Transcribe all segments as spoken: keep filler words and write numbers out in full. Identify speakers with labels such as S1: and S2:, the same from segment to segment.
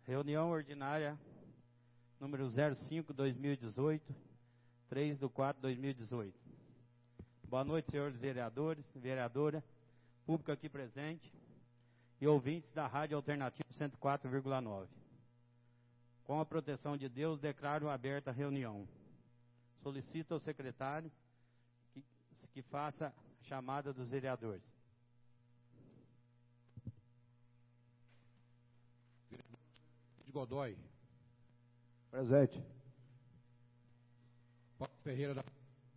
S1: Reunião ordinária número zero cinco, dois mil e dezoito, três de quatro de dois mil e dezoito. Boa noite, senhores vereadores, vereadora, público aqui presente e ouvintes da Rádio Alternativa cento e quatro vírgula nove. Com a proteção de Deus, declaro aberta a reunião. Solicito ao secretário que, que faça a chamada dos vereadores.
S2: De Godoy.
S3: Presente.
S2: Paulo Ferreira da...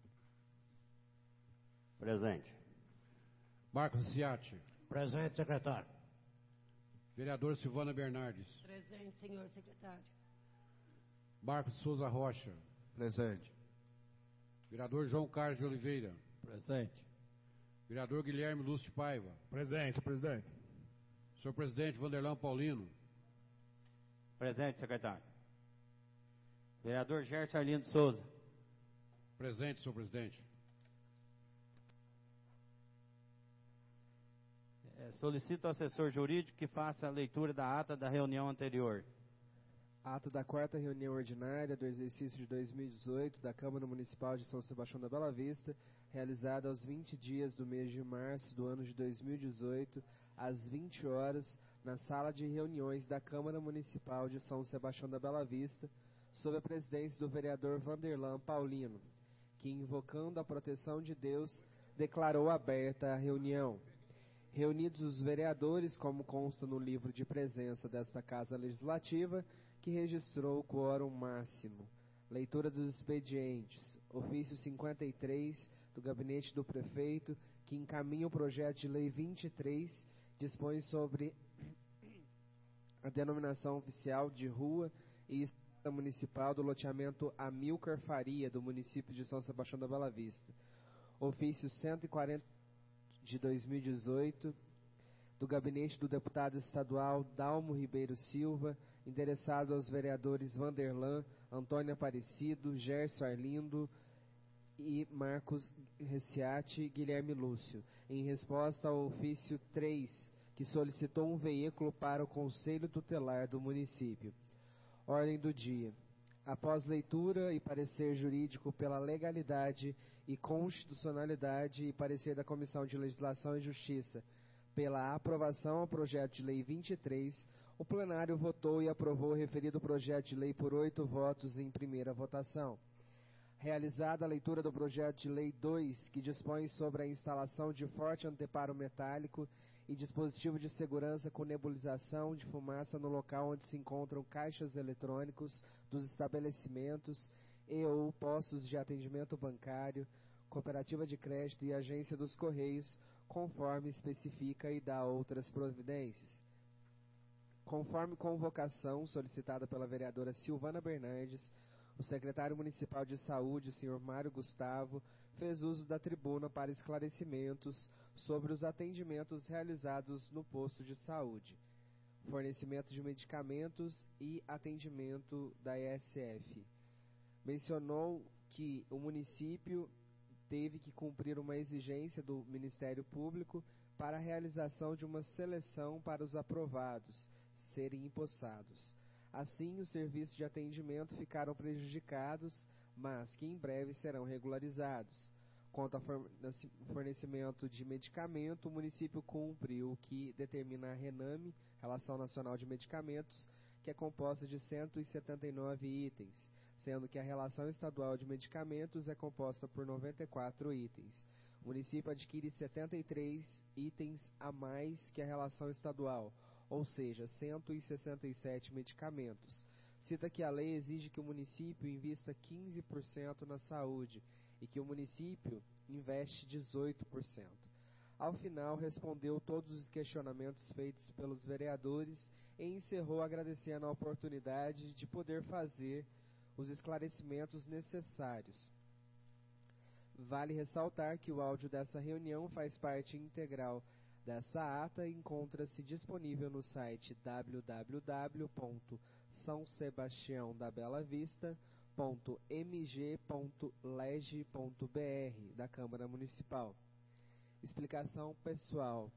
S1: Presente.
S2: Marcos Ciati.
S4: Presente, secretário.
S2: Vereador Silvana Bernardes.
S5: Presente, senhor secretário.
S2: Marcos Souza Rocha.
S3: Presente.
S2: Vereador João Carlos de Oliveira.
S3: Presente.
S2: Vereador Guilherme Lúcio Paiva.
S6: Presente, presidente.
S2: Senhor presidente Vanderlan Paulino.
S1: Presente, secretário. Vereador Gerson Arlindo Souza.
S2: Presente, senhor presidente.
S1: É, solicito ao assessor jurídico que faça a leitura da ata da reunião anterior.
S7: Ato da quarta reunião ordinária do exercício de dois mil e dezoito da Câmara Municipal de São Sebastião da Bela Vista, realizada aos vinte dias do mês de março do ano de dois mil e dezoito, às vinte horas, na sala de reuniões da Câmara Municipal de São Sebastião da Bela Vista, sob a presidência do vereador Vanderlan Paulino, que, invocando a proteção de Deus, declarou aberta a reunião. Reunidos os vereadores, como consta no livro de presença desta Casa Legislativa, que registrou o quórum máximo. Leitura dos expedientes. Ofício cinquenta e três do Gabinete do Prefeito, que encaminha o projeto de lei vinte e três, dispõe sobre a denominação oficial de rua e estrada municipal do loteamento Amilcar Faria, do município de São Sebastião da Bela Vista. Ofício cento e quarenta de dois mil e dezoito, do Gabinete do Deputado Estadual Dalmo Ribeiro Silva, endereçado aos vereadores Vanderlan, Antônio Aparecido, Gerson Arlindo e Marcos Reciati Guilherme Lúcio, em resposta ao ofício três, que solicitou um veículo para o Conselho Tutelar do município. Ordem do dia. Após leitura e parecer jurídico pela legalidade e constitucionalidade e parecer da Comissão de Legislação e Justiça pela aprovação ao projeto de lei vinte e três, o plenário votou e aprovou o referido projeto de lei por oito votos em primeira votação. Realizada a leitura do projeto de lei dois, que dispõe sobre a instalação de forte anteparo metálico e dispositivo de segurança com nebulização de fumaça no local onde se encontram caixas eletrônicos dos estabelecimentos e ou postos de atendimento bancário, cooperativa de crédito e agência dos Correios, conforme especifica e dá outras providências. Conforme convocação solicitada pela vereadora Silvana Bernardes, o secretário municipal de saúde, senhor Mário Gustavo, fez uso da tribuna para esclarecimentos sobre os atendimentos realizados no posto de saúde, fornecimento de medicamentos e atendimento da E S F. Mencionou que o município teve que cumprir uma exigência do Ministério Público para a realização de uma seleção para os aprovados serem empossados. Assim, os serviços de atendimento ficaram prejudicados, mas que em breve serão regularizados. Quanto ao fornecimento de medicamento, o município cumpre o que determina a RENAME, Relação Nacional de Medicamentos, que é composta de cento e setenta e nove itens, sendo que a Relação Estadual de Medicamentos é composta por noventa e quatro itens. O município adquire setenta e três itens a mais que a Relação Estadual, ou seja, cento e sessenta e sete medicamentos. Cita que a lei exige que o município invista quinze por cento na saúde e que o município investe dezoito por cento. Ao final, respondeu todos os questionamentos feitos pelos vereadores e encerrou agradecendo a oportunidade de poder fazer os esclarecimentos necessários. Vale ressaltar que o áudio dessa reunião faz parte integral dessa ata e encontra-se disponível no site w w w ponto são sebastião da bela vista ponto m g ponto leg ponto b r da Câmara Municipal. Explicação pessoal.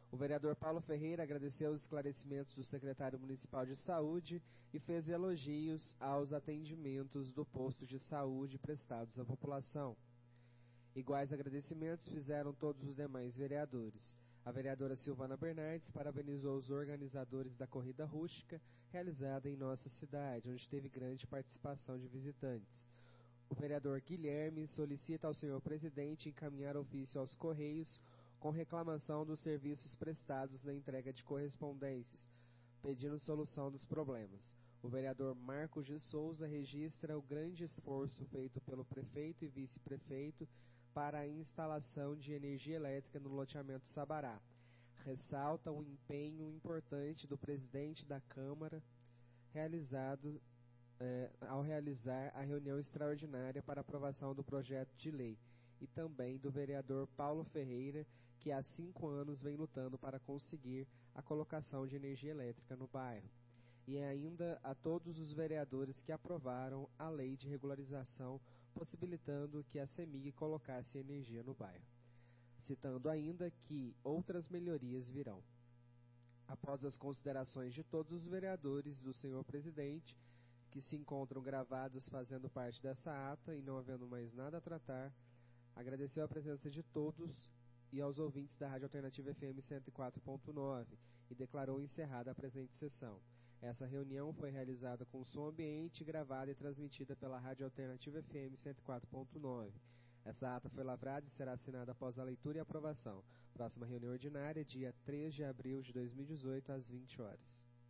S7: O vereador Paulo Ferreira agradeceu os esclarecimentos do secretário municipal de saúde e fez elogios aos atendimentos do posto de saúde prestados à população. Iguais agradecimentos fizeram todos os demais vereadores. A vereadora Silvana Bernardes parabenizou os organizadores da corrida rústica realizada em nossa cidade, onde teve grande participação de visitantes. O vereador Guilherme solicita ao senhor presidente encaminhar ofício aos Correios com reclamação dos serviços prestados na entrega de correspondências, pedindo solução dos problemas. O vereador Marcos de Souza registra o grande esforço feito pelo prefeito e vice-prefeito para a instalação de energia elétrica no loteamento Sabará. Ressalta o empenho importante do presidente da Câmara realizado, eh, ao realizar a reunião extraordinária para aprovação do projeto de lei, e também do vereador Paulo Ferreira, que há cinco anos vem lutando para conseguir a colocação de energia elétrica no bairro. E ainda a todos os vereadores que aprovaram a lei de regularização, possibilitando que a CEMIG colocasse energia no bairro. Citando ainda que outras melhorias virão. Após as considerações de todos os vereadores do senhor presidente, que se encontram gravados fazendo parte dessa ata e não havendo mais nada a tratar, agradeceu a presença de todos e aos ouvintes da Rádio Alternativa F M cento e quatro ponto nove e declarou encerrada a presente sessão. Essa reunião foi realizada com som ambiente, gravada e transmitida pela Rádio Alternativa F M cento e quatro ponto nove. Essa ata foi lavrada e será assinada após a leitura e aprovação. Próxima reunião ordinária, dia três de abril de dois mil e dezoito, às vinte horas.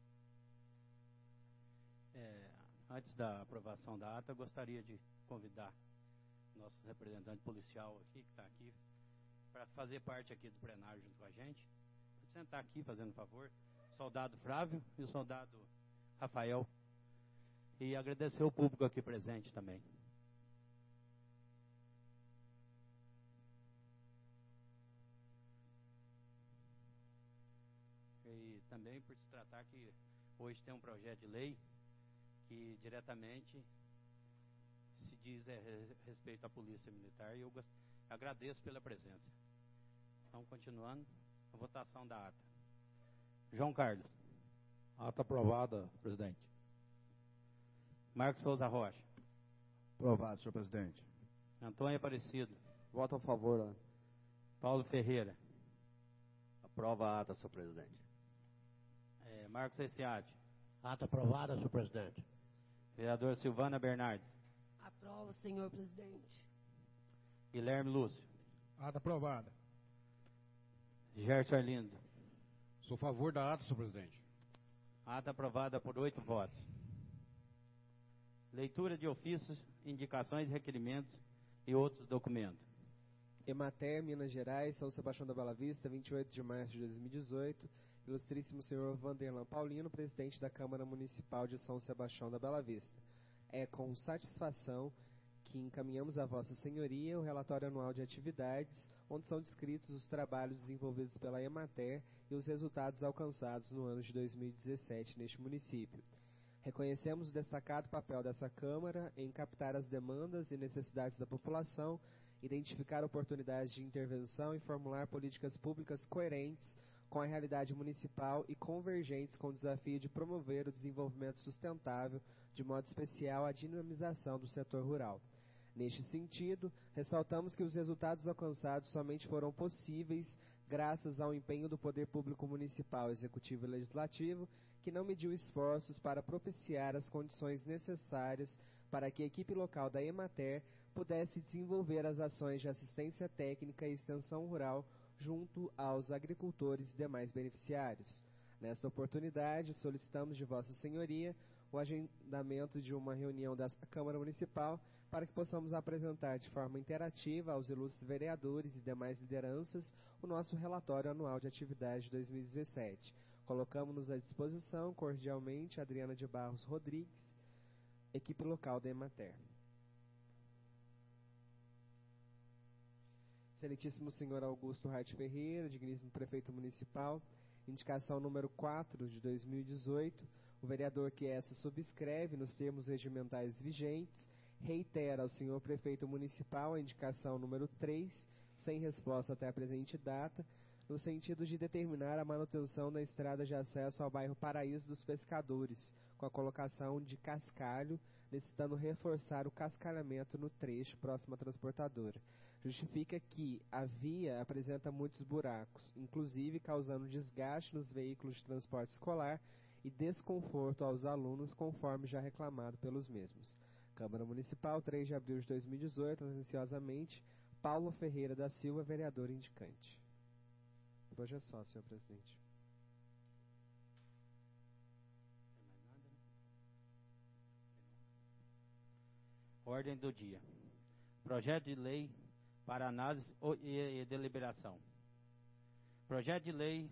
S1: É, antes da aprovação da ata, eu gostaria de convidar nosso representante policial aqui, que está aqui, para fazer parte aqui do plenário junto com a gente. Pode sentar aqui, fazendo favor. O soldado Flávio e o soldado Rafael. E agradecer o público aqui presente também. E também por se tratar que hoje tem um projeto de lei que diretamente se diz é, respeito à Polícia Militar, e eu gost... agradeço pela presença. Então, continuando, a votação da ata. João Carlos.
S3: Ata aprovada, presidente.
S1: Marcos Souza Rocha.
S3: Aprovado, senhor presidente.
S1: Antônio Aparecido.
S4: Voto a favor. Ó.
S1: Paulo Ferreira.
S6: Aprova a ata, senhor presidente.
S1: É, Marcos Essiati.
S8: Ata aprovada, senhor presidente.
S1: Vereador Silvana Bernardes.
S5: Aprovo, senhor presidente.
S1: Guilherme Lúcio.
S2: Ata aprovada.
S1: Gerson Arlindo.
S2: Sou a favor da ata, senhor presidente.
S1: Ata aprovada por oito votos. Leitura de ofícios, indicações, requerimentos e outros documentos.
S7: Emater, Minas Gerais, São Sebastião da Bela Vista, vinte e oito de março de dois mil e dezoito. Ilustríssimo senhor Vanderlan Paulino, presidente da Câmara Municipal de São Sebastião da Bela Vista. É com satisfação que encaminhamos a Vossa Senhoria o relatório anual de atividades, onde são descritos os trabalhos desenvolvidos pela Emater e os resultados alcançados no ano de dois mil e dezessete neste município. Reconhecemos o destacado papel dessa Câmara em captar as demandas e necessidades da população, identificar oportunidades de intervenção e formular políticas públicas coerentes com a realidade municipal e convergentes com o desafio de promover o desenvolvimento sustentável, de modo especial a dinamização do setor rural. Neste sentido, ressaltamos que os resultados alcançados somente foram possíveis graças ao empenho do Poder Público Municipal, Executivo e Legislativo, que não mediu esforços para propiciar as condições necessárias para que a equipe local da Emater pudesse desenvolver as ações de assistência técnica e extensão rural junto aos agricultores e demais beneficiários. Nesta oportunidade, solicitamos de Vossa Senhoria o agendamento de uma reunião da Câmara Municipal para que possamos apresentar de forma interativa aos ilustres vereadores e demais lideranças o nosso relatório anual de atividade de dois mil e dezessete. Colocamos-nos à disposição, cordialmente, Adriana de Barros Rodrigues, equipe local da Emater. Excelentíssimo senhor Augusto Hart Ferreira, digníssimo prefeito municipal, indicação número quatro de dois mil e dezoito, o vereador que essa subscreve nos termos regimentais vigentes, reitera ao senhor prefeito municipal a indicação número três, sem resposta até a presente data, no sentido de determinar a manutenção da estrada de acesso ao bairro Paraíso dos Pescadores, com a colocação de cascalho, necessitando reforçar o cascalhamento no trecho próximo à transportadora. Justifica que a via apresenta muitos buracos, inclusive causando desgaste nos veículos de transporte escolar e desconforto aos alunos, conforme já reclamado pelos mesmos. Câmara Municipal, três de abril de dois mil e dezoito, atenciosamente, Paulo Ferreira da Silva, vereador indicante. Por hoje é só, senhor presidente.
S1: Ordem do dia. Projeto de lei para análise e deliberação. Projeto de lei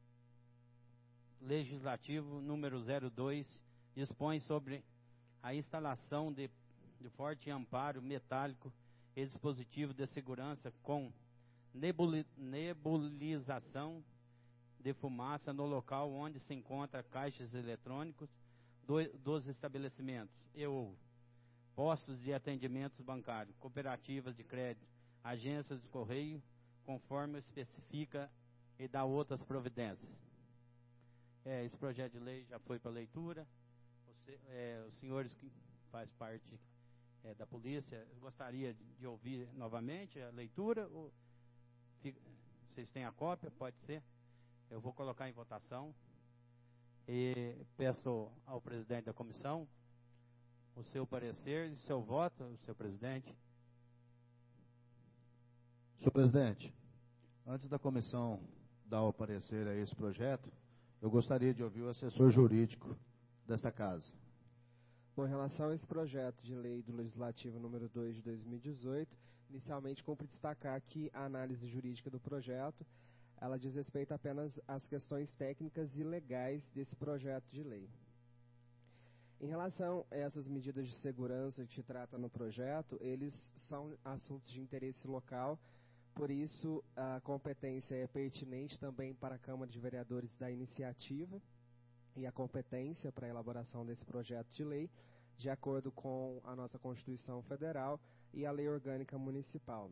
S1: legislativo número zero dois dispõe sobre a instalação de, de forte amparo metálico e dispositivo de segurança com nebuli, nebulização de fumaça no local onde se encontra caixas eletrônicos do, dos estabelecimentos e ou postos de atendimentos bancários, cooperativas de crédito, agências de correio, conforme especifica e dá outras providências. É, esse projeto de lei já foi para leitura. Você, é, os senhores que faz parte é, da polícia, gostaria de, de ouvir novamente a leitura? Ou, fica, vocês têm a cópia? Pode ser. Eu vou colocar em votação. E peço ao presidente da comissão o seu parecer e o seu voto, senhor presidente.
S3: Senhor presidente, antes da comissão dar o parecer a esse projeto, eu gostaria de ouvir o assessor jurídico desta casa.
S7: Bom, em relação a esse projeto de lei do Legislativo número dois de dois mil e dezoito, inicialmente cumpre destacar que a análise jurídica do projeto, ela diz respeito apenas às questões técnicas e legais desse projeto de lei. Em relação a essas medidas de segurança que se trata no projeto, eles são assuntos de interesse local, por isso a competência é pertinente também para a Câmara de Vereadores da iniciativa e a competência para a elaboração desse projeto de lei, de acordo com a nossa Constituição Federal e a Lei Orgânica Municipal.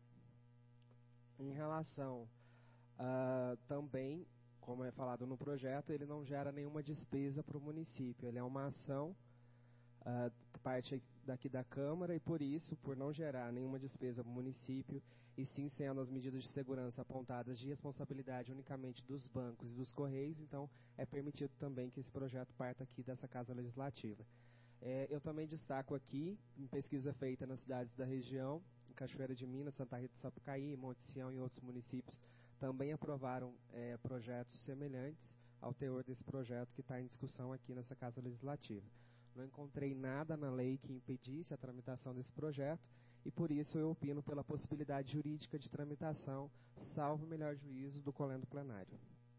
S7: Em relação uh, também, como é falado no projeto, ele não gera nenhuma despesa para o município. Ele é uma ação, uh, parte daqui da Câmara, e por isso, por não gerar nenhuma despesa para o município, e sim sendo as medidas de segurança apontadas de responsabilidade unicamente dos bancos e dos Correios, então é permitido também que esse projeto parta aqui dessa Casa Legislativa. É, eu também destaco aqui, em pesquisa feita nas cidades da região, em Cachoeira de Minas, Santa Rita do Sapucaí, Monte Sião e outros municípios, também aprovaram é, projetos semelhantes ao teor desse projeto que está em discussão aqui nessa Casa Legislativa. Não encontrei nada na lei que impedisse a tramitação desse projeto e, por isso, eu opino pela possibilidade jurídica de tramitação, salvo o melhor juízo do colendo plenário.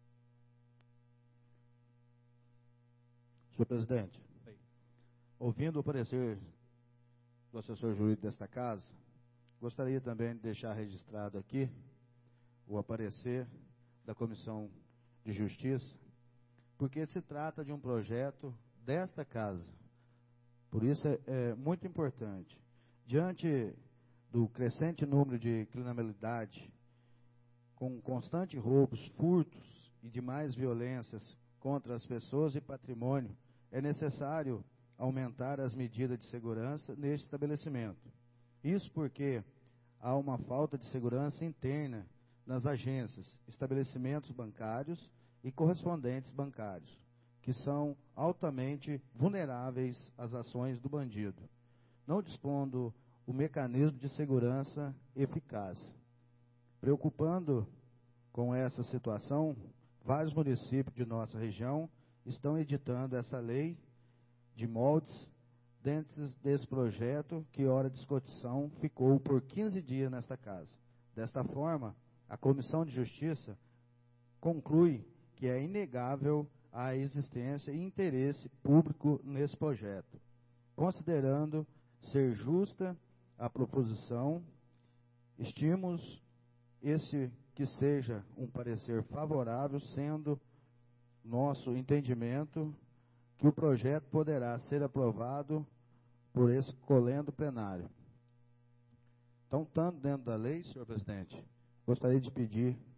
S3: Senhor presidente, Oi. ouvindo o parecer do assessor jurídico desta casa, gostaria também de deixar registrado aqui o aparecer da Comissão de Justiça, porque se trata de um projeto desta casa. Por isso é, é muito importante. Diante do crescente número de criminalidade, com constantes roubos, furtos e demais violências contra as pessoas e patrimônio, é necessário aumentar as medidas de segurança neste estabelecimento. Isso porque há uma falta de segurança interna nas agências, estabelecimentos bancários e correspondentes bancários, que são altamente vulneráveis às ações do bandido, não dispondo o mecanismo de segurança eficaz. Preocupando com essa situação, vários municípios de nossa região estão editando essa lei de moldes dentro desse projeto que, hora de discussão, ficou por quinze dias nesta casa. Desta forma, a Comissão de Justiça conclui que é inegável a existência e interesse público nesse projeto, considerando ser justa a proposição, estimamos esse que seja um parecer favorável, sendo nosso entendimento que o projeto poderá ser aprovado por esse colendo plenário. Então, estando dentro da lei, senhor presidente, gostaria de pedir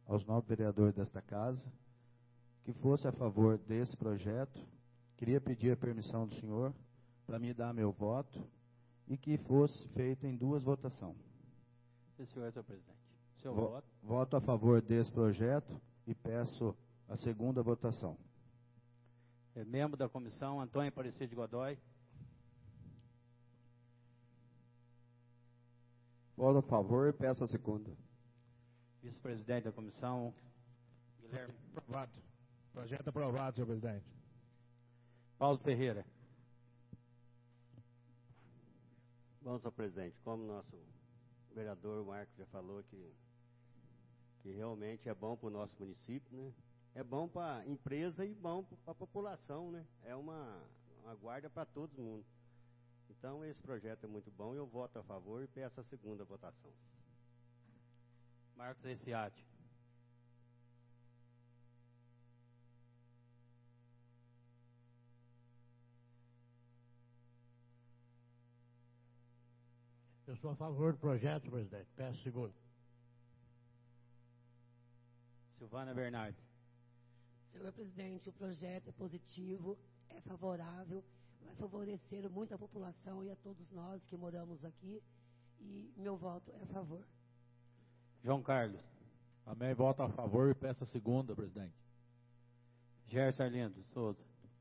S3: aos nove vereadores desta casa que fosse a favor desse projeto. Queria pedir a permissão do senhor para me dar meu voto e que fosse feito em duas votações.
S1: Sim, senhor, senhor presidente. Seu
S3: Vo-
S1: voto.
S3: Voto a favor desse projeto e peço a segunda votação.
S1: É, membro da comissão, Antônio Aparecido de Godoy.
S6: Voto a favor e peço a segunda.
S1: Vice-presidente da comissão, Guilherme.
S2: Aprovado. Projeto aprovado, senhor presidente.
S1: Paulo Ferreira.
S6: Bom, senhor presidente, como nosso vereador Marcos já falou que, que realmente é bom para o nosso município, né? É bom para a empresa e bom para a população, né? É uma, uma guarda para todo mundo. Então, esse projeto é muito bom, eu voto a favor e peço a segunda votação.
S1: Marcos Essiati.
S8: Eu sou a favor do projeto, senhor presidente. Peço segundo.
S1: Silvana Bernardes.
S5: Senhor presidente, o projeto é positivo, é favorável, vai favorecer muito a população e a todos nós que moramos aqui. E meu voto é a favor.
S1: João Carlos.
S4: Também voto a favor e peço a segunda, presidente.
S1: Gerson Arlindo Souza.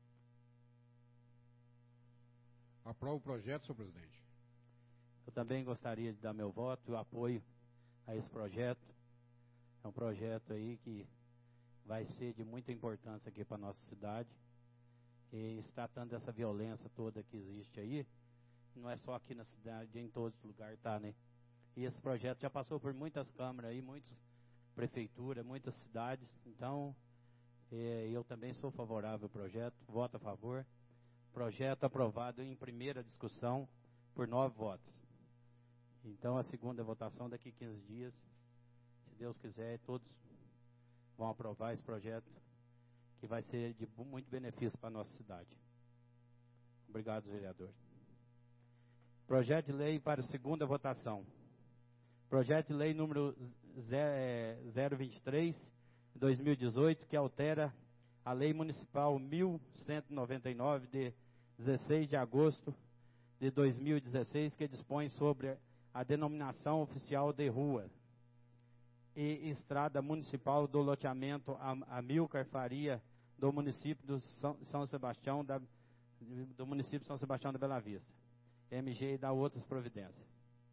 S2: Aprovo o projeto, senhor presidente.
S1: Eu também gostaria de dar meu voto e apoio a esse projeto. É um projeto aí que vai ser de muita importância aqui para a nossa cidade. E se tratando dessa violência toda que existe aí, não é só aqui na cidade, em todos os lugares, tá, né? E esse projeto já passou por muitas câmaras aí, muitas prefeituras, muitas cidades. Então, eh, eu também sou favorável ao projeto, voto a favor. Projeto aprovado em primeira discussão por nove votos. Então, a segunda votação daqui a quinze dias, se Deus quiser, todos vão aprovar esse projeto, que vai ser de muito benefício para a nossa cidade. Obrigado, vereador. Projeto de lei para a segunda votação. Projeto de lei número zero vinte e três, de dois mil e dezoito, que altera a Lei Municipal mil cento e noventa e nove, de dezesseis de agosto de dois mil e dezesseis, que dispõe sobre a denominação oficial de rua e estrada municipal do loteamento Amilcar Faria, do município do São, São Sebastião, da, do município de São Sebastião da Bela Vista. M G e dá outras providências.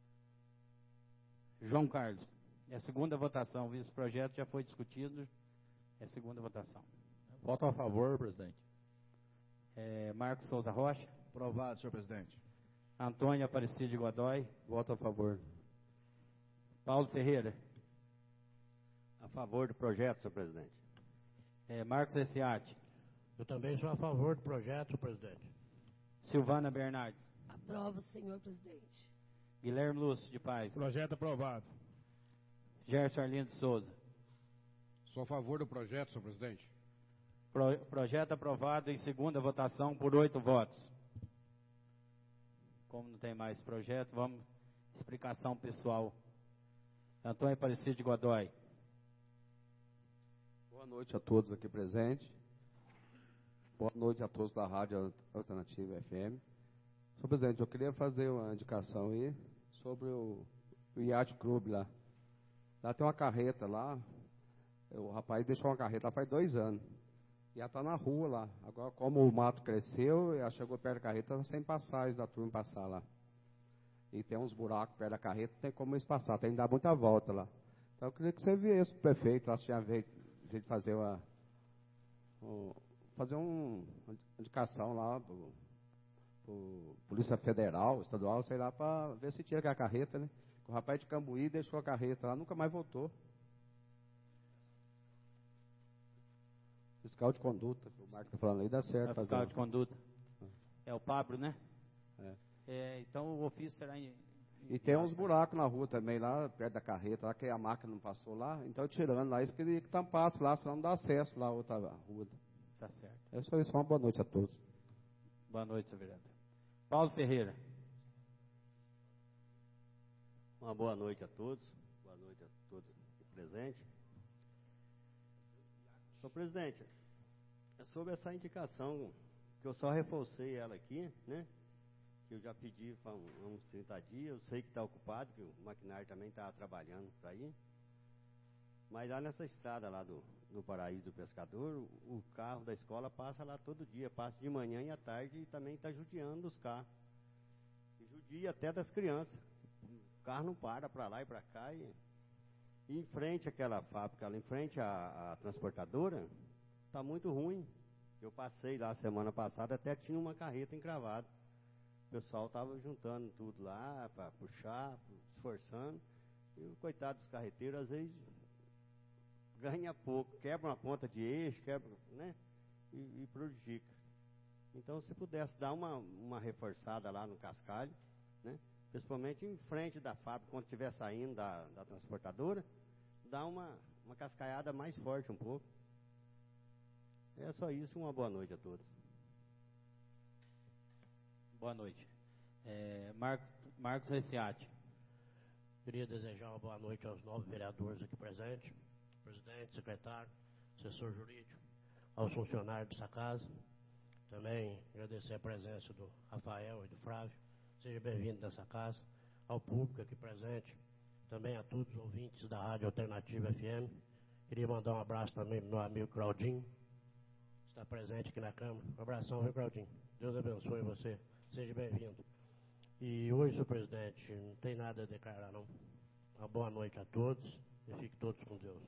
S1: João Carlos. É a segunda votação. Esse projeto já foi discutido. É a segunda votação.
S4: Voto a favor, presidente.
S1: É, Marcos Souza Rocha.
S3: Aprovado, senhor presidente.
S1: Antônio Aparecido de Godoy.
S6: Voto a favor.
S1: Paulo Ferreira.
S6: A favor do projeto, senhor presidente.
S1: É, Marcos Essiati.
S8: Eu também sou a favor do projeto, senhor presidente.
S1: Silvana Bernardes.
S5: Aprovo, senhor presidente.
S1: Guilherme Lúcio de Paiva.
S2: Projeto aprovado.
S1: Gerson Arlindo Souza.
S2: Sou a favor do projeto, senhor presidente.
S1: Pro, projeto aprovado em segunda votação por oito votos. Como não tem mais projeto, vamos explicação pessoal. Antônio Aparecido de Godoy.
S9: Boa noite a todos aqui presentes. Boa noite a todos da Rádio Alternativa F M. Senhor presidente, eu queria fazer uma indicação aí sobre o, o Yacht Club lá. Lá tem uma carreta lá. O rapaz deixou uma carreta lá faz dois anos. E ela está na rua lá. Agora, como o mato cresceu, ela chegou perto da carreta, tá sem passagem da turma passar lá. E tem uns buracos perto da carreta, não tem como eles passar, tem que dar muita volta lá. Então eu queria que você viesse o prefeito, lá se tinha vez de fazer uma, um, fazer um, uma indicação lá pro, pro Polícia Federal, Estadual, sei lá, para ver se tira aquela carreta, né? O rapaz de Cambuí deixou a carreta lá, nunca mais voltou. Fiscal de conduta, que o Marco está falando aí, dá certo.
S1: É fiscal
S9: fazer
S1: de conduta. É o Pablo, né?
S9: É.
S1: É, então o ofício será em...
S9: E tem uns buracos na rua também, lá perto da carreta, lá que a máquina não passou lá, então tirando lá, isso queria que tampasse lá, senão não dá acesso lá a outra rua.
S1: Tá certo.
S9: É só isso, uma boa noite a todos.
S1: Boa noite, senhor vereador. Paulo Ferreira.
S6: Uma boa noite a todos. Boa noite a todos aqui presentes. Senhor presidente, é sobre essa indicação, que eu só reforcei ela aqui, né? Que eu já pedi há uns trinta dias, eu sei que está ocupado, que o maquinário também está trabalhando para ir. Mas lá nessa estrada lá do, do Paraíso do Pescador, o, o carro da escola passa lá todo dia, passa de manhã e à tarde e também está judiando os carros. E judia até das crianças. O carro não para para lá e para cá. E, e em frente àquela fábrica, lá em frente à, à transportadora, está muito ruim. Eu passei lá semana passada, até tinha uma carreta encravada. O pessoal estava juntando tudo lá para puxar, esforçando. E o coitado dos carreteiros, às vezes, ganha pouco, quebra uma ponta de eixo, quebra, né? E, e prejudica. Então, se pudesse dar uma, uma reforçada lá no cascalho, né? Principalmente em frente da fábrica, quando estiver saindo da, da transportadora, dá uma, uma cascaiada mais forte um pouco. É só isso, uma boa noite a todos.
S1: Boa noite. É, Marcos, Marcos Reciati.
S8: Queria desejar uma boa noite aos nove vereadores aqui presentes, presidente, secretário, assessor jurídico, aos funcionários dessa casa. Também agradecer a presença do Rafael e do Flávio. Seja bem-vindo nessa casa. Ao público aqui presente, também a todos os ouvintes da Rádio Alternativa F M. Queria mandar um abraço também para o meu amigo Claudinho, que está presente aqui na Câmara. Um abração, viu, Claudinho? Deus abençoe você. Seja bem-vindo. E hoje, senhor presidente, não tem nada a declarar, não. Uma boa noite a todos e fiquem todos com Deus.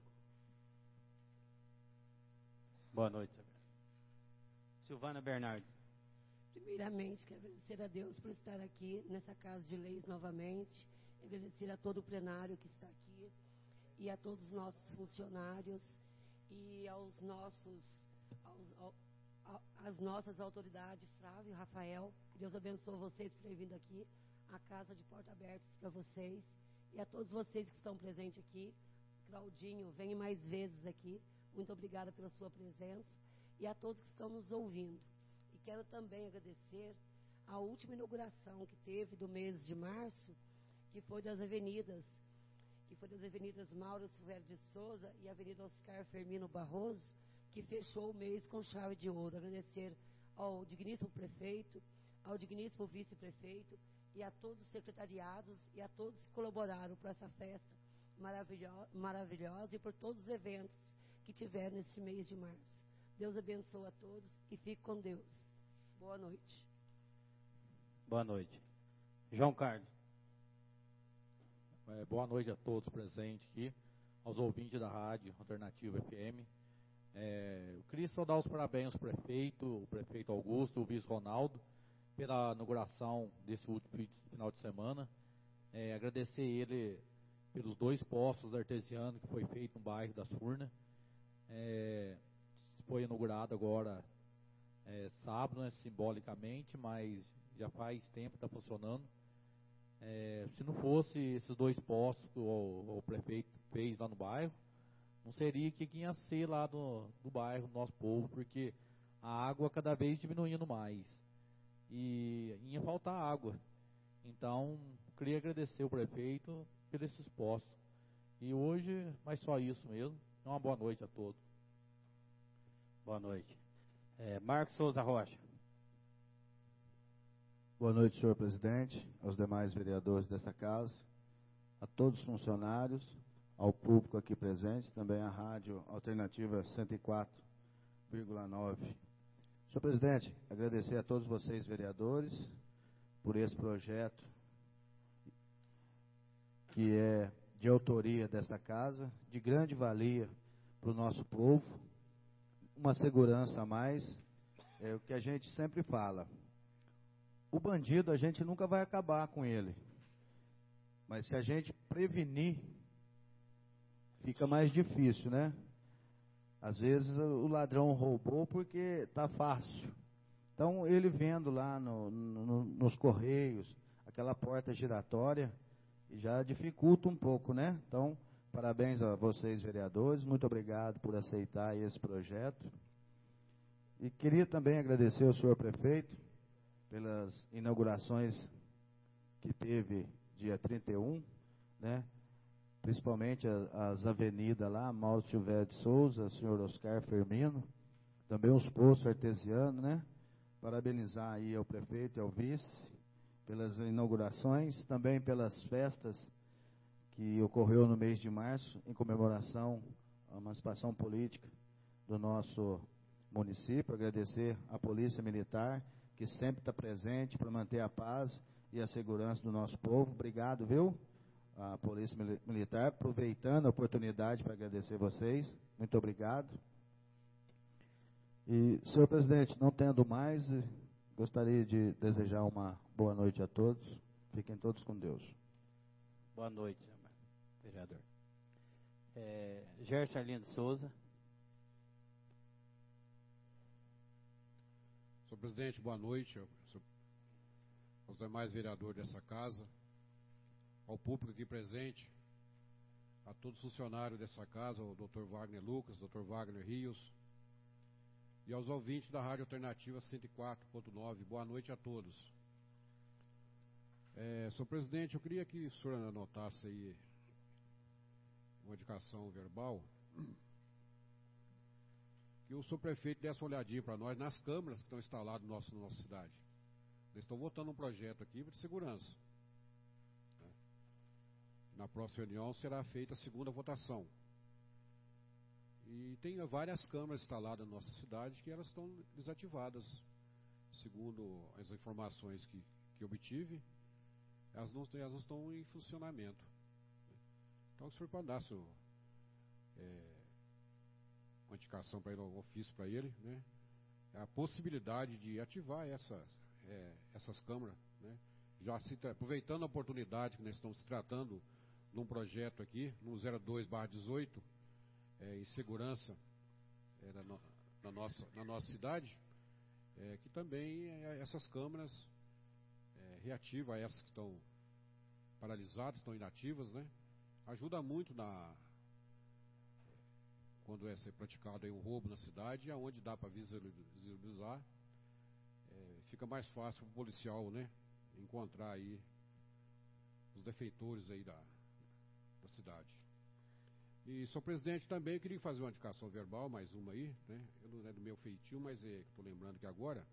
S1: Boa noite, senhor. Silvana Bernardes.
S5: Primeiramente, quero agradecer a Deus por estar aqui nessa Casa de Leis novamente, agradecer a todo o plenário que está aqui e a todos os nossos funcionários e aos nossos, aos, ao, a, as nossas autoridades, Flávio e Rafael. Que Deus abençoe vocês por terem vindo aqui, a casa de portas abertas para vocês e a todos vocês que estão presentes aqui. Claudinho, venha mais vezes aqui. Muito obrigada pela sua presença e a todos que estão nos ouvindo. E quero também agradecer a última inauguração que teve do mês de março, que foi das avenidas, que foi das avenidas Mauro Silvério de Souza e a Avenida Oscar Firmino Barroso, que fechou o mês com chave de ouro. Agradecer ao digníssimo prefeito, ao digníssimo vice-prefeito e a todos os secretariados e a todos que colaboraram por essa festa maravilhosa, maravilhosa e por todos os eventos que tiveram neste mês de março. Deus abençoe a todos e fique com Deus. Boa noite.
S1: Boa noite. João Carlos.
S4: É, boa noite a todos presentes aqui, aos ouvintes da Rádio Alternativa F M. É, eu queria só dar os parabéns ao prefeito, o prefeito Augusto, o vice Ronaldo, pela inauguração desse último final de semana. É, agradecer ele pelos dois postos artesianos que foi feito no bairro das Furnas. É, foi inaugurado agora é, sábado, né, simbolicamente, mas já faz tempo que está funcionando. É, se não fosse esses dois postos que o, o prefeito fez lá no bairro, não seria que ia ser lá do, do bairro do nosso povo, porque a água cada vez diminuindo mais e ia faltar água. Então, queria agradecer o prefeito por esses postos. E hoje, mas só isso mesmo. Uma boa noite a todos.
S1: Boa noite. É, Marcos Souza Rocha.
S3: Boa noite, senhor presidente, aos demais vereadores desta casa, a todos os funcionários, ao público aqui presente, também à Rádio Alternativa cento e quatro vírgula nove. Senhor presidente, agradecer a todos vocês, vereadores, por esse projeto que é de autoria desta casa, de grande valia para o nosso povo, uma segurança a mais, é o que a gente sempre fala. O bandido, a gente nunca vai acabar com ele. Mas se a gente prevenir, fica mais difícil, né? Às vezes o ladrão roubou porque está fácil. Então, ele vendo lá no, no, nos correios, aquela porta giratória, já dificulta um pouco, né? Então, parabéns a vocês, vereadores. Muito obrigado por aceitar esse projeto. E queria também agradecer ao senhor prefeito pelas inaugurações que teve dia trinta e um, né? principalmente a, as avenidas lá, Mauro Silvério de Souza, senhor Oscar Firmino, também os postos artesianos, né? Parabenizar aí ao prefeito e ao vice pelas inaugurações, também pelas festas que ocorreu no mês de março, em comemoração à emancipação política do nosso município. Agradecer à Polícia Militar, que sempre está presente para manter a paz e a segurança do nosso povo. Obrigado, viu? A Polícia Militar, aproveitando a oportunidade para agradecer vocês. Muito obrigado. E, senhor presidente, não tendo mais, gostaria de desejar uma boa noite a todos. Fiquem todos com Deus.
S1: Boa noite, vereador. É, Gerson Arlindo Souza.
S2: Senhor presidente, boa noite aos demais vereadores dessa casa, ao público aqui presente, a todos os funcionários dessa casa, o doutor Wagner Lucas, doutor Wagner Rios, e aos ouvintes da Rádio Alternativa cento e quatro ponto nove. Boa noite a todos. É, senhor presidente, eu queria que o senhor anotasse aí uma indicação verbal, que o senhor prefeito desse uma olhadinha para nós nas câmeras que estão instaladas no nosso, na nossa cidade. Eles estão votando um projeto aqui de segurança. Na próxima reunião será feita a segunda votação. E tem várias câmeras instaladas na nossa cidade que elas estão desativadas. Segundo as informações que, que obtive, elas não, elas não estão em funcionamento. Então, se for para dar seu, é, uma indicação para ele, um ofício para ele, né, a possibilidade de ativar essa, é, essas câmeras, né, já se, aproveitando a oportunidade que nós estamos se tratando de um projeto aqui, no zero dois barra dezoito, é, em segurança é, na, no, na, nossa, na nossa cidade, é, que também é, essas câmeras é, reativa a essas que estão paralisadas, estão inativas, né? Ajuda muito na quando é ser praticado aí um roubo na cidade, aonde dá para visualizar, é, fica mais fácil para o policial, né, encontrar aí os defeitores aí da, da cidade. E, senhor presidente, também eu queria fazer uma indicação verbal, mais uma aí, né? Eu não é do meu feitio, mas é, estou lembrando que agora,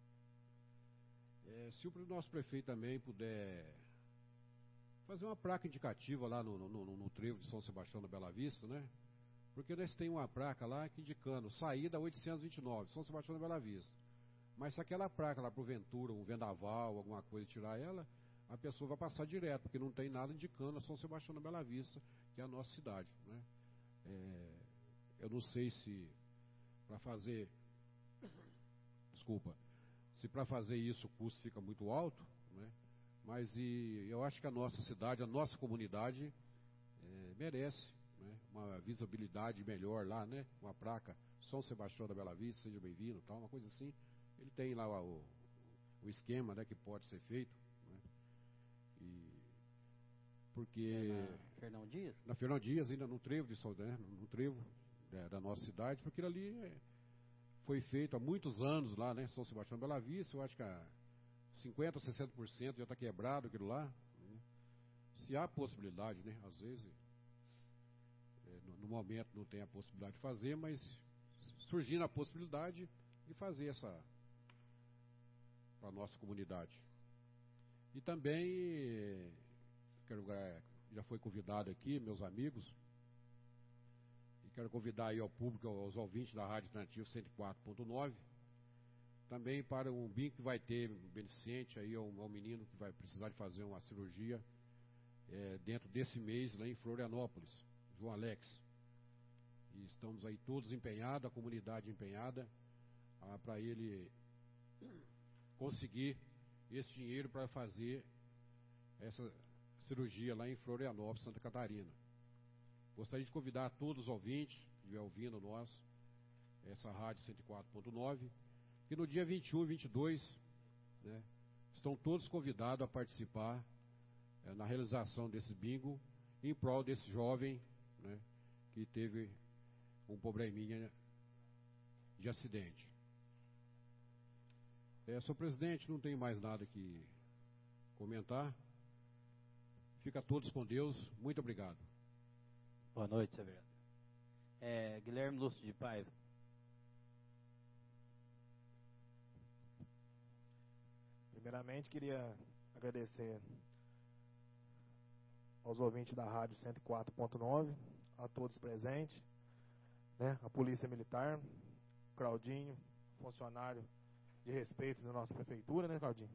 S2: é, se o nosso prefeito também puder fazer uma placa indicativa lá no, no, no, no trevo de São Sebastião da Bela Vista, né? Porque nós tem uma placa lá que indicando saída oitocentos e vinte e nove, São Sebastião da Bela Vista. Mas se aquela placa lá porventura, um vendaval, alguma coisa, tirar ela, a pessoa vai passar direto, porque não tem nada indicando a São Sebastião da Bela Vista, que é a nossa cidade, né? É, eu não sei se para fazer, desculpa, se para fazer isso o custo fica muito alto, né? Mas e, eu acho que a nossa cidade, a nossa comunidade é, merece, né, uma visibilidade melhor lá, né? Uma placa, São Sebastião da Bela Vista, seja bem-vindo, tal, uma coisa assim. Ele tem lá o, o esquema, né, que pode ser feito, né? E porque
S1: é na Fernão Dias?
S2: Na Fernão Dias, ainda no trevo de São, né, no trevo é, da nossa cidade, porque ali é, foi feito há muitos anos lá, né, São Sebastião da Bela Vista. Eu acho que a cinquenta, sessenta por cento já está quebrado aquilo lá, né? Se há possibilidade, né, às vezes é, no, no momento não tem a possibilidade de fazer, mas surgindo a possibilidade de fazer essa para a nossa comunidade. E também quero, já foi convidado aqui, meus amigos, e quero convidar aí ao público, aos ouvintes da Rádio Alternativa cento e quatro ponto nove, também para um B I M que vai ter beneficente aí, ao, ao menino que vai precisar de fazer uma cirurgia é, dentro desse mês lá em Florianópolis, João Alex. E estamos aí todos empenhados, a comunidade empenhada, ah, para ele conseguir esse dinheiro para fazer essa cirurgia lá em Florianópolis, Santa Catarina. Gostaria de convidar todos os ouvintes que estiver ouvindo nós, essa rádio cento e quatro ponto nove, que no dia vinte e um e vinte e dois, né, estão todos convidados a participar é, na realização desse bingo em prol desse jovem, né, que teve um probleminha de acidente. É, senhor presidente, não tenho mais nada que comentar. Fica todos com Deus. Muito obrigado.
S1: Boa noite, seu vereador. É, Guilherme Lúcio de Paiva.
S10: Primeiramente, queria agradecer aos ouvintes da Rádio cento e quatro ponto nove, a todos presentes, né, a Polícia Militar, Claudinho, funcionário de respeito da nossa prefeitura, né, Claudinho?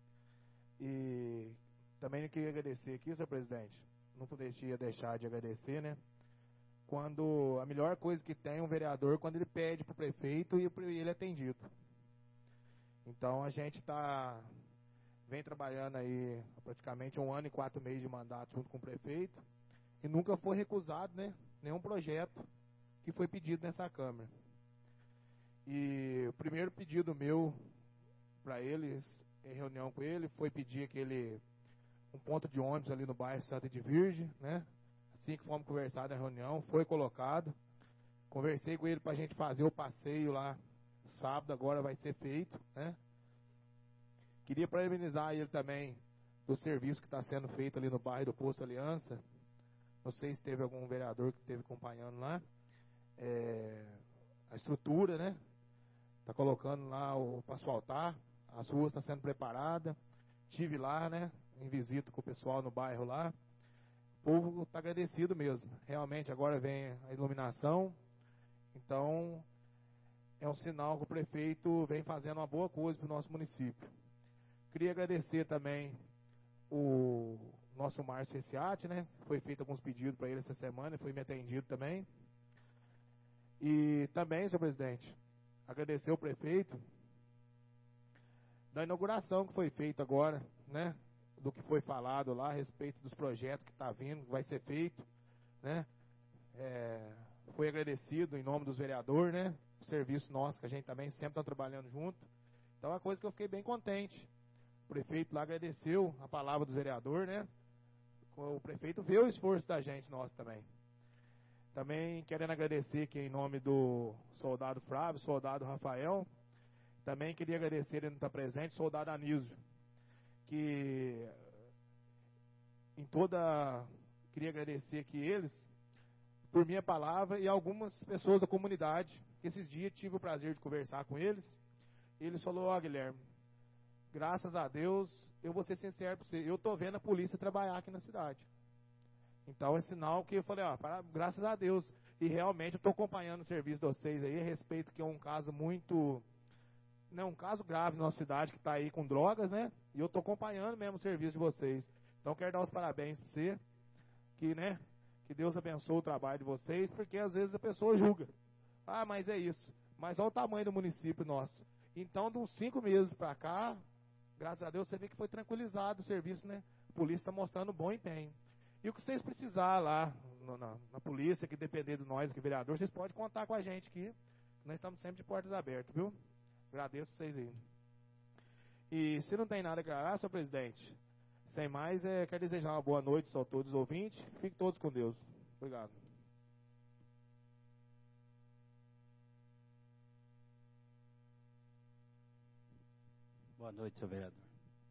S10: E também queria agradecer aqui, senhor presidente, não poderia deixar de agradecer, né, quando a melhor coisa que tem um vereador, quando ele pede para o prefeito e ele é atendido. Então a gente está, vem trabalhando aí praticamente um ano e quatro meses de mandato junto com o prefeito e nunca foi recusado, né, nenhum projeto que foi pedido nessa Câmara. E o primeiro pedido meu para eles, em reunião com ele, foi pedir aquele um ponto de ônibus ali no bairro Santa de Virgem, né? Assim que fomos conversar na reunião, foi colocado. Conversei com ele para a gente fazer o passeio lá sábado, agora vai ser feito, né? Queria parabenizar ele também do serviço que está sendo feito ali no bairro do Posto Aliança. Não sei se teve algum vereador que esteve acompanhando lá. É, a estrutura, né? Está colocando lá para asfaltar, as ruas estão sendo preparadas. Estive lá, né? Em visita com o pessoal no bairro lá. O povo está agradecido mesmo. Realmente agora vem a iluminação. Então é um sinal que o prefeito vem fazendo uma boa coisa para o nosso município. Queria agradecer também o nosso Márcio Reciati, né? Foi feito alguns pedidos para ele essa semana, foi me atendido também. E também, senhor presidente, agradecer o prefeito da inauguração que foi feita agora, né? Do que foi falado lá a respeito dos projetos que está vindo, que vai ser feito, né? É, foi agradecido em nome dos vereadores, né? O serviço nosso, que a gente também sempre está trabalhando junto. Então é uma coisa que eu fiquei bem contente. O prefeito lá agradeceu a palavra dos vereadores, né? O prefeito vê o esforço da gente, nosso também. Também querendo agradecer aqui em nome do soldado Flávio, soldado Rafael. Também queria agradecer, ele não está presente, soldado Anísio, que em toda, queria agradecer aqui eles, por minha palavra, e algumas pessoas da comunidade, que esses dias tive o prazer de conversar com eles. Eles falaram: ó, Guilherme, graças a Deus, eu vou ser sincero para você, eu estou vendo a polícia trabalhar aqui na cidade. Então é sinal que eu falei, ó, para, graças a Deus. E realmente eu estou acompanhando o serviço de vocês aí, a respeito que é um caso muito, não, um caso grave na nossa cidade, que está aí com drogas, né? E eu estou acompanhando mesmo o serviço de vocês. Então quero dar os parabéns para você, que, né, que Deus abençoe o trabalho de vocês, porque às vezes a pessoa julga. Ah, mas é isso. Mas olha o tamanho do município nosso. Então, de uns cinco meses para cá, graças a Deus, você vê que foi tranquilizado o serviço, né? A polícia está mostrando bom empenho. E o que vocês precisar lá no, na, na polícia, que depender de nós, que vereador, vocês podem contar com a gente aqui. Nós estamos sempre de portas abertas, viu? Agradeço vocês aí. E se não tem nada a aclarar, senhor presidente, sem mais, é, quero desejar uma boa noite a todos os ouvintes. Fiquem todos com Deus. Obrigado.
S1: Boa noite, senhor vereador.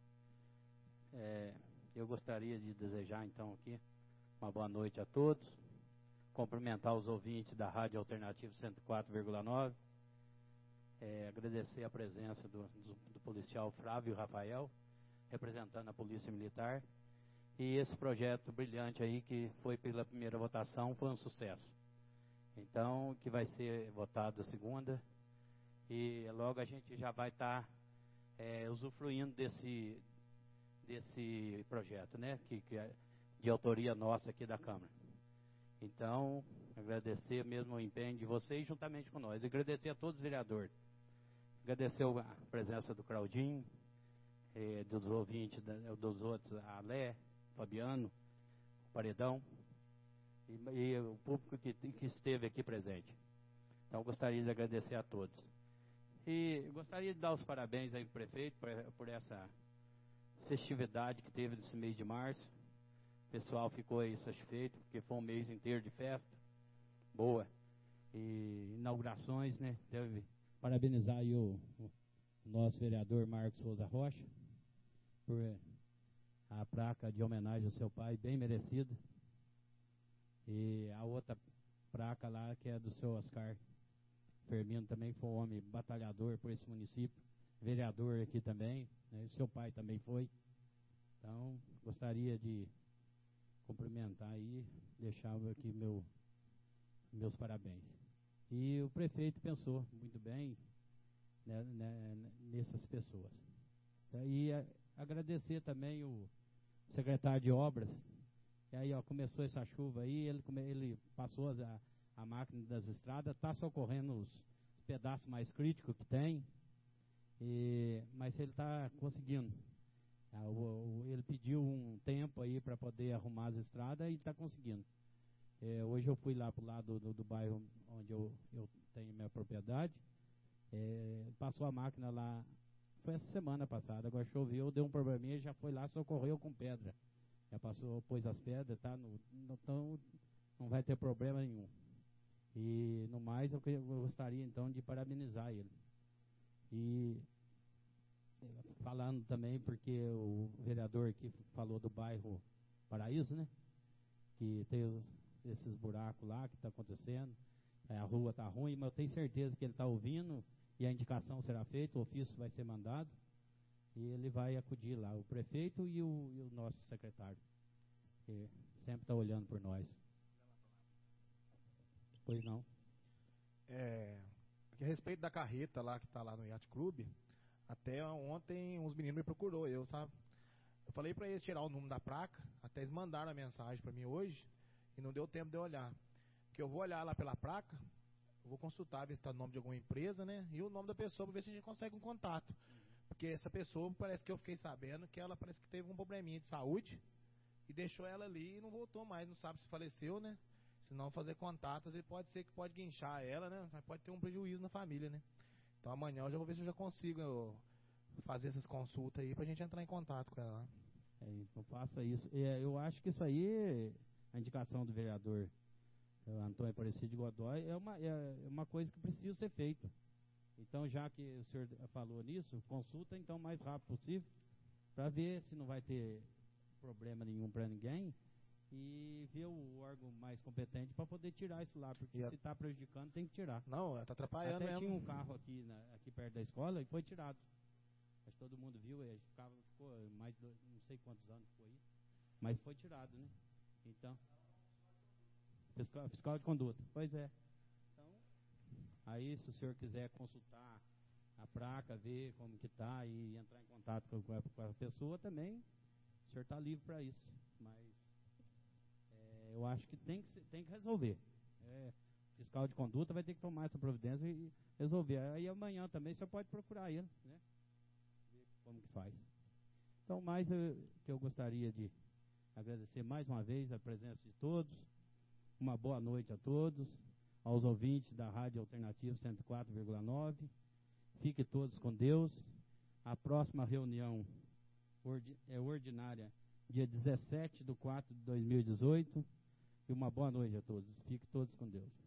S1: É, eu gostaria de desejar, então, aqui uma boa noite a todos. Cumprimentar os ouvintes da Rádio Alternativa cento e quatro vírgula nove. É, agradecer a presença do, do, do policial Flávio Rafael, representando a Polícia Militar. E esse projeto brilhante aí, que foi pela primeira votação, foi um sucesso. Então, que vai ser votado a segunda. E logo a gente já vai estar... Tá, É, usufruindo desse, desse projeto, né, que, que é de autoria nossa aqui da Câmara. Então, agradecer mesmo o empenho de vocês juntamente com nós. Agradecer a todos os vereadores. Agradecer a presença do Claudinho, eh, dos ouvintes, da, dos outros, a Lé, Fabiano, o Paredão, e, e o público que, que esteve aqui presente. Então, gostaria de agradecer a todos. E gostaria de dar os parabéns aí para o prefeito por, por essa festividade que teve nesse mês de março. O pessoal ficou aí satisfeito, porque foi um mês inteiro de festa boa. E inaugurações, né? Deve parabenizar aí o, o nosso vereador Marcos Souza Rocha por a placa de homenagem ao seu pai, bem merecida. E a outra placa lá, que é do seu Oscar Firmino, também foi um homem batalhador por esse município, vereador aqui também, né? Seu pai também foi. Então, gostaria de cumprimentar aí, deixar aqui meu, meus parabéns. E o prefeito pensou muito bem, né, né, nessas pessoas. E a, agradecer também o secretário de obras. E aí, ó, começou essa chuva aí, ele, ele passou a, a máquina das estradas, está socorrendo os pedaços mais críticos que tem, e, mas ele está conseguindo. Ah, o, o, ele pediu um tempo aí para poder arrumar as estradas e está conseguindo. É, hoje eu fui lá para o lado do, do bairro onde eu, eu tenho minha propriedade, é, passou a máquina lá, foi essa semana passada, agora choveu, deu um probleminha, já foi lá, socorreu com pedra. Já passou, pôs as pedras, tá? No, no, então não vai ter problema nenhum. E no mais eu, eu gostaria então de parabenizar ele. E falando também, porque o vereador aqui falou do bairro Paraíso, né? Que tem os, esses buracos lá que está acontecendo, é, a rua está ruim, mas eu tenho certeza que ele está ouvindo e a indicação será feita, o ofício vai ser mandado e ele vai acudir lá, o prefeito e o, e o nosso secretário, que sempre está olhando por nós. Pois não.
S10: É, a respeito da carreta lá que está lá no Yacht Club, até ontem uns meninos me procurou, eu, sabe? Eu falei para eles tirar o número da placa, até eles mandaram a mensagem para mim hoje e não deu tempo de eu olhar. Porque eu vou olhar lá pela placa, eu vou consultar, ver se está o nome de alguma empresa, né? E o nome da pessoa para ver se a gente consegue um contato. Porque essa pessoa, parece que eu fiquei sabendo que ela parece que teve um probleminha de saúde e deixou ela ali e não voltou mais, não sabe se faleceu, né? Se não fazer contatos, ele pode ser que pode guinchar ela, né? Mas pode ter um prejuízo na família, né? Então amanhã eu já vou ver se eu já consigo eu, fazer essas consultas aí pra gente entrar em contato com ela.
S1: É, então faça isso. É, eu acho que isso aí, a indicação do vereador Antônio Aparecido Godoy, é uma, é uma coisa que precisa ser feita. Então, já que o senhor falou nisso, consulta então o mais rápido possível, para ver se não vai ter problema nenhum para ninguém e ver o órgão mais competente para poder tirar isso lá, porque
S10: e
S1: se está prejudicando tem que tirar.
S10: Não, está atrapalhando
S1: Até
S10: mesmo.
S1: Tinha um carro aqui, na, aqui perto da escola e foi tirado. Acho que todo mundo viu, ele ficava, ficou mais de não sei quantos anos foi aí, mas foi tirado, né? Então, fiscal, fiscal de conduta, pois é. Então, aí se o senhor quiser consultar a placa, ver como que tá e entrar em contato com a, com a pessoa também, o senhor está livre para isso. Mas é, eu acho que tem que, tem que resolver. É, fiscal de conduta vai ter que tomar essa providência e resolver. Aí amanhã também o senhor pode procurar ele, né? Ver como que faz. Então, mais eu, que eu gostaria de agradecer mais uma vez a presença de todos. Uma boa noite a todos, aos ouvintes da Rádio Alternativa cento e quatro vírgula nove. Fiquem todos com Deus. A próxima reunião ordi é ordinária, dia dezessete de quatro de dois mil e dezoito. E uma boa noite a todos. Fiquem todos com Deus.